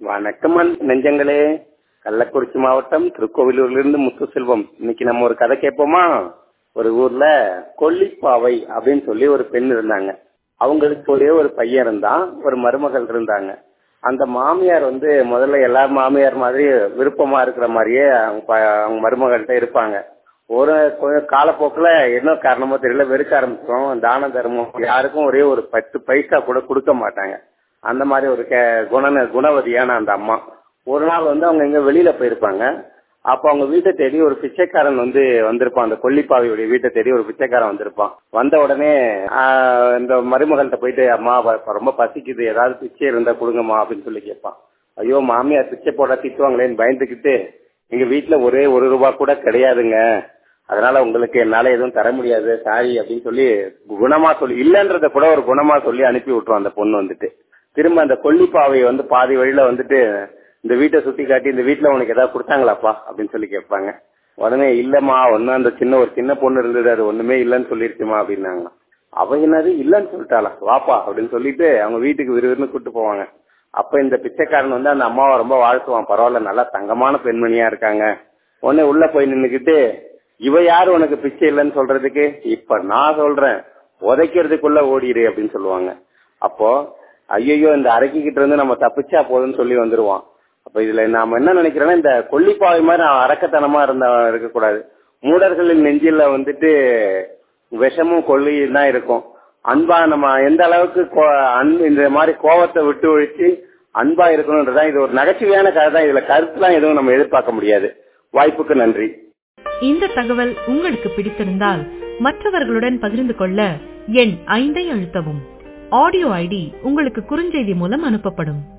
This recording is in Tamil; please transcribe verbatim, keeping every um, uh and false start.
வணக்கம் அன் நெஞ்சங்களே. கள்ளக்குறிச்சி மாவட்டம் திருக்கோவிலூர்லேருந்து முத்துசெல்வம். இன்னைக்கு நம்ம ஒரு கதை கேட்போமா? ஒரு ஊர்ல கொல்லிப்பாவை அப்படின்னு சொல்லி ஒரு பெண் இருந்தாங்க. அவங்களுக்கு ஒரே ஒரு பையன் இருந்தான், ஒரு மருமகள் இருந்தாங்க. அந்த மாமியார் வந்து முதல்ல எல்லா மாமியார் மாதிரி விருப்பமா இருக்கிற மாதிரியே அவங்க ப- அவங்க மருமகள்கிட்ட இருப்பாங்க. ஒரு கொஞ்சம் காலப்போக்கில் என்ன காரணமோ தெரியல, வெறுக்க ஆரம்பிச்சோம். தான தர்மம் யாருக்கும் ஒரே ஒரு பத்து பைசா கூட கொடுக்க மாட்டாங்க. அந்த மாதிரி ஒரு கே- குண குணவதியான அந்த அம்மா ஒரு நாள் வந்து அவங்க எங்க வெளியில போயிருப்பாங்க. அப்ப அவங்க வீட்டை தேடி ஒரு பிச்சைக்காரன் வந்து வந்திருப்பான். அந்த கொல்லிப்பாவையுடைய வீட்டை தேடி ஒரு பிச்சைக்காரன் வந்திருப்பான். வந்த உடனே ஆஹ், இந்த மருமகள்கிட்ட போயிட்டு, அம்மா வ- ரொம்ப பசிக்குது, ஏதாவது பிச்சை இருந்தா கொடுங்கம்மா அப்படின்னு சொல்லி கேட்பான். ஐயோ மாமியார் பிச்சை போட திட்டுவாங்களேன்னு பயந்துக்கிட்டு, எங்க வீட்டுல ஒரே ஒரு ரூபா கூட கிடையாதுங்க, அதனால உங்களுக்கு என்னால எதுவும் தர முடியாது, சாரி அப்படின்னு சொல்லி குணமா சொல்லி, இல்லன்றத கூட ஒரு குணமா சொல்லி அனுப்பி விட்டுருவோம். அந்த பொண்ணு வந்துட்டு திரும்ப அந்த கொல்லிப்பாவை வந்து பாதி வழியில வந்துட்டு இந்த வீட்டை சுத்தி காட்டி, இந்த வீட்டுல உனக்கு ஏதாவது கொடுத்தாங்களாப்பா அப்படின்னு சொல்லி கேட்பாங்க. உடனே இல்லம்மா, ஒன்னும் அந்த சின்ன ஒரு சின்ன பொண்ணு இருந்தது, அது ஒண்ணுமே இல்லைன்னு சொல்லிருச்சுமா அப்படின்னாங்க. அவ என்னது இல்லன்னு சொல்லிட்டாளா, வாப்பா அப்படின்னு சொல்லிட்டு அவங்க வீட்டுக்கு விறுவிறுன்னு கூட்டு போவாங்க. அப்ப இந்த பிச்சைக்காரன் வந்து அந்த அம்மாவை ரொம்ப வாழ்த்துவான். பரவாயில்ல, நல்லா தங்கமான பெண்மணியா இருக்காங்க. உடனே உள்ள போய் நின்னுக்கிட்டு, இவ யாரு உனக்கு பிச்சை இல்லைன்னு சொல்றதுக்கு, இப்ப நான் சொல்றேன், உதைக்கிறதுக்குள்ள ஓடிடு அப்படின்னு சொல்லுவாங்க. அப்போ ஐயோ இந்த அரக்கிக்கிட்ட இருந்து நம்ம தப்பிச்சா போதும்னு சொல்லி வந்துருவான். அப்ப இதுல நாம என்ன நினைக்கிறோன்னா, இந்த கொல்லிப்பாவை மாதிரி நான் அரக்கத்தனமா இருந்த இருக்கக்கூடாது. மூடர்களின் நெஞ்சில வந்துட்டு விஷமும் கொல்லியும் தான் இருக்கும். அன்பா நம்ம எந்த அளவுக்கு கோ- அன்பு இந்த மாதிரி கோவத்தை விட்டு ஒழிச்சு அன்பா இருக்கணும்ன்றதான் இது. ஒரு நகைச்சுவையான கதை தான், இதுல கருத்துலாம் எதுவும் நம்ம எதிர்பார்க்க முடியாது. வாய்ப்புக்கு நன்றி. இந்த தகவல் உங்களுக்கு பிடித்திருந்தால் மற்றவர்களுடன் பகிர்ந்து கொள்ள எண் ஐந்தை அழுத்தவும். ஆடியோ ஐடி உங்களுக்கு குறுஞ்செய்தி மூலம் அனுப்பப்படும்.